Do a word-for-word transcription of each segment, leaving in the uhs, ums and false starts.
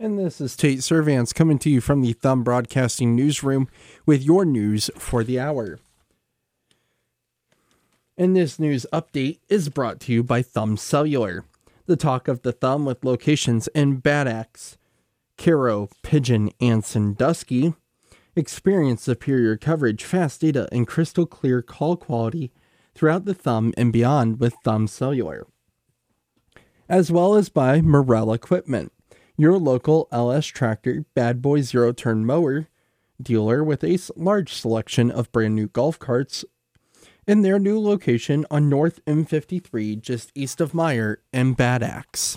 And this is Tate Servance coming to you from the Thumb Broadcasting Newsroom with your news for the hour. And this news update is brought to you by Thumb Cellular, the talk of the thumb with locations in Bad Axe, Cairo, Pigeon, and Sandusky. Experience superior coverage, fast data, and crystal clear call quality throughout the thumb and beyond with Thumb Cellular. As well as by Morel Equipment, your local L S Tractor Bad Boy zero-turn mower dealer with a large selection of brand new golf carts in their new location on North M fifty-three just east of Meyer in Bad Axe.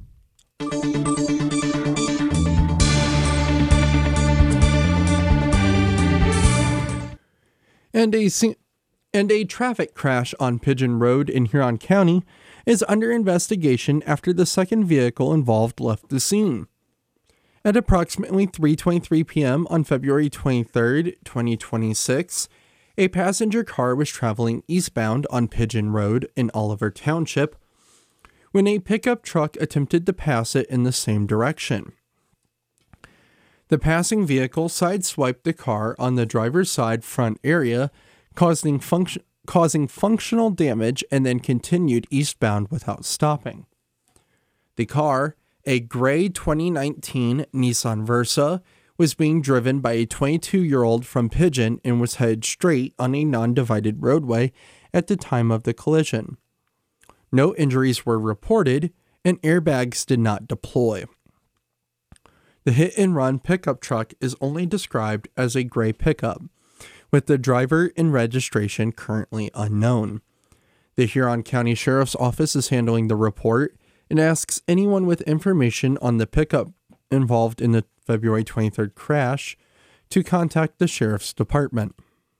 And a, and a traffic crash on Pigeon Road in Huron County is under investigation after the second vehicle involved left the scene. At approximately three twenty-three p.m. on February twenty-third, twenty twenty-six, a passenger car was traveling eastbound on Pigeon Road in Oliver Township when a pickup truck attempted to pass it in the same direction. The passing vehicle sideswiped the car on the driver's side front area, causing function causing functional damage, and then continued eastbound without stopping. The car, a gray twenty nineteen Nissan Versa, was being driven by a twenty-two-year-old from Pigeon and was headed straight on a non-divided roadway at the time of the collision. No injuries were reported, and airbags did not deploy. The hit-and-run pickup truck is only described as a gray pickup, with the driver and registration currently unknown. The Huron County Sheriff's Office is handling the report and asks anyone with information on the pickup involved in the February twenty-third crash to contact the Sheriff's Department.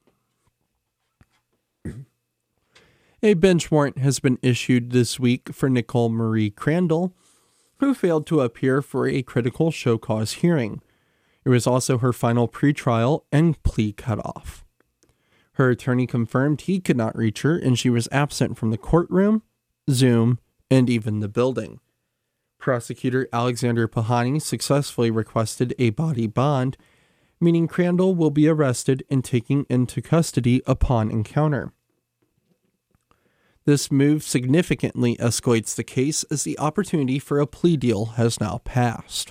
A bench warrant has been issued this week for Nicole Marie Crandall, who failed to appear for a critical show cause hearing. It was also her final pretrial and plea cutoff. Her attorney confirmed he could not reach her, and she was absent from the courtroom, Zoom, and even the building. Prosecutor Alexander Pahani successfully requested a body bond, meaning Crandall will be arrested and taken into custody upon encounter. This move significantly escalates the case as the opportunity for a plea deal has now passed.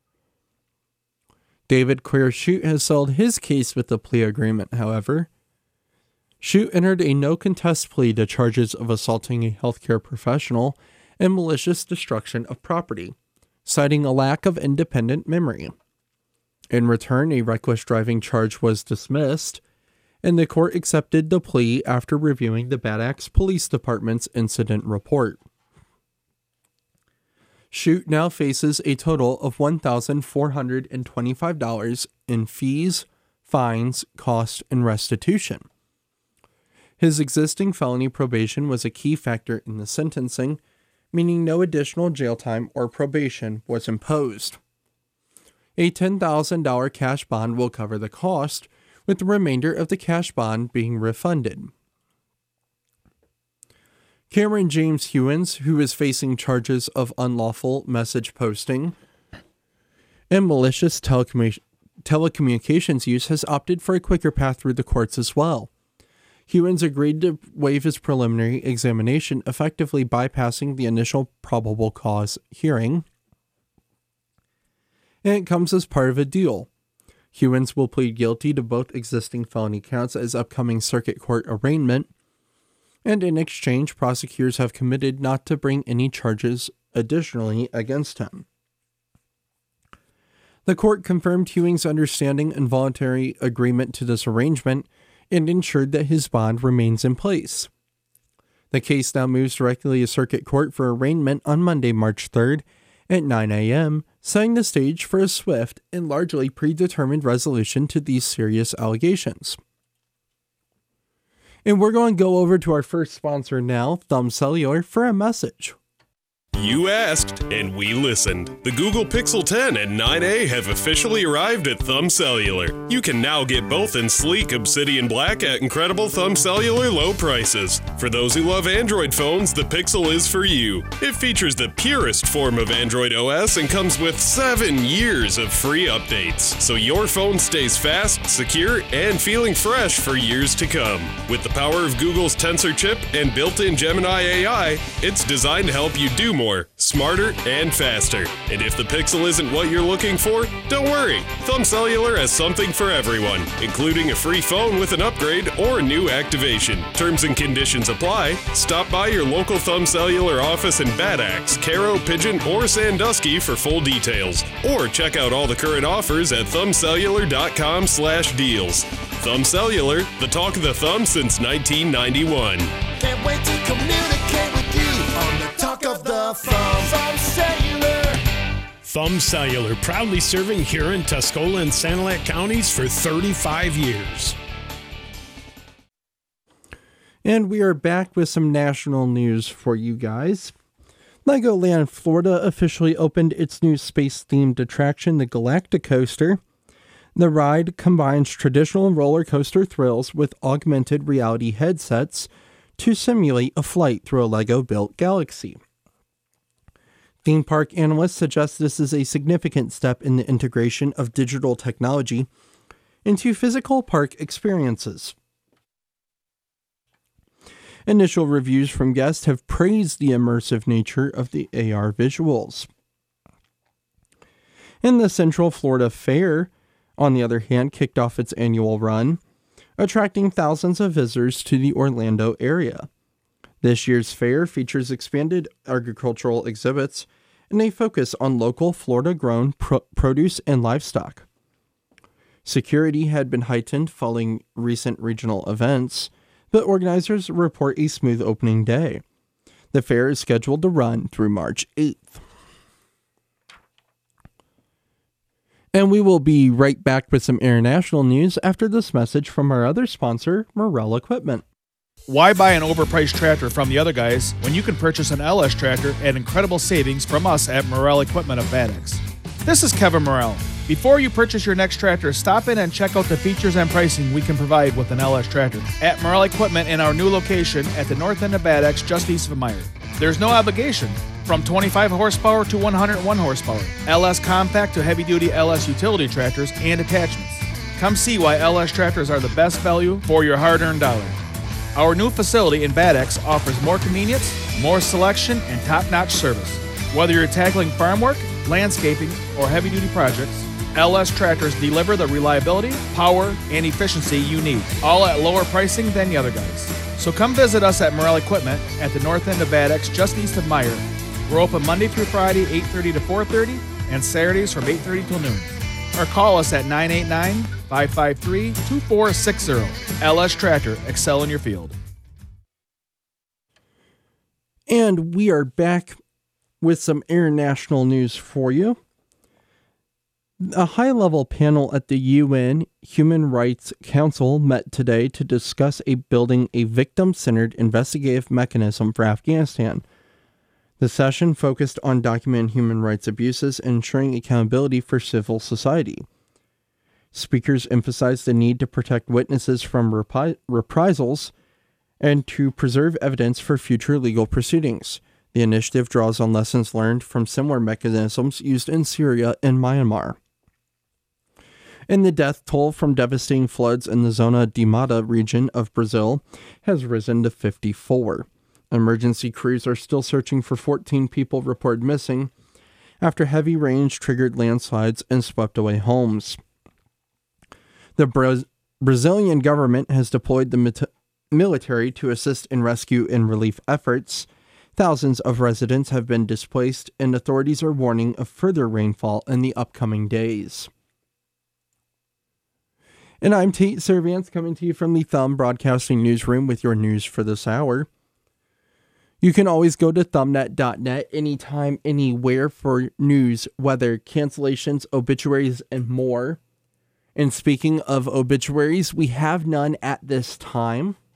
David Queer Shute has settled his case with the plea agreement, however. Shute entered a no-contest plea to charges of assaulting a healthcare professional and malicious destruction of property, citing a lack of independent memory. In return, a reckless driving charge was dismissed, and the court accepted the plea after reviewing the Bad Axe Police Department's incident report. Shute now faces a total of one thousand four hundred twenty-five dollars in fees, fines, costs, and restitution. His existing felony probation was a key factor in the sentencing, meaning no additional jail time or probation was imposed. A ten thousand dollars cash bond will cover the cost, with the remainder of the cash bond being refunded. Cameron James Hewins, who is facing charges of unlawful message posting and malicious telecommu- telecommunications use, has opted for a quicker path through the courts as well. Hewins agreed to waive his preliminary examination, effectively bypassing the initial probable cause hearing, and it comes as part of a deal. Hewins will plead guilty to both existing felony counts as upcoming circuit court arraignment, and in exchange, prosecutors have committed not to bring any charges additionally against him. The court confirmed Hewings' understanding and voluntary agreement to this arrangement and ensured that his bond remains in place. The case now moves directly to circuit court for arraignment on Monday, March third at nine a.m., setting the stage for a swift and largely predetermined resolution to these serious allegations. And we're going to go over to our first sponsor now, Thumb Cellular, for a message. You asked, and we listened. The Google Pixel ten and nine A have officially arrived at Thumb Cellular. You can now get both in sleek Obsidian Black at incredible Thumb Cellular low prices. For those who love Android phones, the Pixel is for you. It features the purest form of Android O S and comes with seven years of free updates, so your phone stays fast, secure, and feeling fresh for years to come. With the power of Google's Tensor chip and built-in Gemini A I, it's designed to help you do more. More, smarter, and faster. And if the Pixel isn't what you're looking for, don't worry. Thumb Cellular has something for everyone, including a free phone with an upgrade or a new activation. Terms and conditions apply. Stop by your local Thumb Cellular office in Bad Axe, Caro, Pigeon, or Sandusky for full details. Or check out all the current offers at thumbcellular.com slash deals. Thumb Cellular, the talk of the thumb since nineteen ninety-one. Can't wait to communicate with you on the talk of the thumb. Thumb Cellular. Thumb Cellular, proudly serving Huron, Tuscola, and Sanilac counties for thirty-five years. And we are back with some national news for you guys. Legoland Florida officially opened its new space-themed attraction, the Galacticoaster. The ride combines traditional roller coaster thrills with augmented reality headsets to simulate a flight through a Lego-built galaxy. Theme park analysts suggest this is a significant step in the integration of digital technology into physical park experiences. Initial reviews from guests have praised the immersive nature of the A R visuals. And the Central Florida Fair, on the other hand, kicked off its annual run, attracting thousands of visitors to the Orlando area. This year's fair features expanded agricultural exhibits and a focus on local Florida-grown pro- produce and livestock. Security had been heightened following recent regional events, but organizers report a smooth opening day. The fair is scheduled to run through March eighth. And we will be right back with some international news after this message from our other sponsor, Morrell Equipment. Why buy an overpriced tractor from the other guys when you can purchase an L S tractor at incredible savings from us at Morrell Equipment of Bad Axe? This is Kevin Morrell. Before you purchase your next tractor, stop in and check out the features and pricing we can provide with an L S tractor at Morrell Equipment in our new location at the north end of Bad Axe, just east of Meyer. There's no obligation. From twenty-five horsepower to one hundred one horsepower, L S compact to heavy-duty L S utility tractors and attachments. Come see why L S tractors are the best value for your hard-earned dollar. Our new facility in Bad Axe offers more convenience, more selection, and top-notch service. Whether you're tackling farm work, landscaping, or heavy-duty projects, L S tractors deliver the reliability, power, and efficiency you need, all at lower pricing than the other guys. So come visit us at Morrell Equipment at the north end of Bad Axe, just east of Meyer. We're open Monday through Friday, eight thirty to four thirty, and Saturdays from eight thirty till noon. Or call us at nine eight nine, five five three, two four six zero. L S Tractor, excel in your field. And we are back with some international news for you. A high-level panel at the U N Human Rights Council met today to discuss a building a victim-centered investigative mechanism for Afghanistan. The session focused on documenting human rights abuses and ensuring accountability for civil society. Speakers emphasized the need to protect witnesses from repri- reprisals and to preserve evidence for future legal proceedings. The initiative draws on lessons learned from similar mechanisms used in Syria and Myanmar. And the death toll from devastating floods in the Zona de Mata region of Brazil has risen to fifty-four. Emergency crews are still searching for fourteen people reported missing after heavy rains triggered landslides and swept away homes. The Bra- Brazilian government has deployed the mit- military to assist in rescue and relief efforts. Thousands of residents have been displaced, and authorities are warning of further rainfall in the upcoming days. And I'm Tate Servance, coming to you from the Thumb Broadcasting Newsroom with your news for this hour. You can always go to thumbnet dot net anytime, anywhere for news, weather, cancellations, obituaries, and more. And speaking of obituaries, we have none at this time.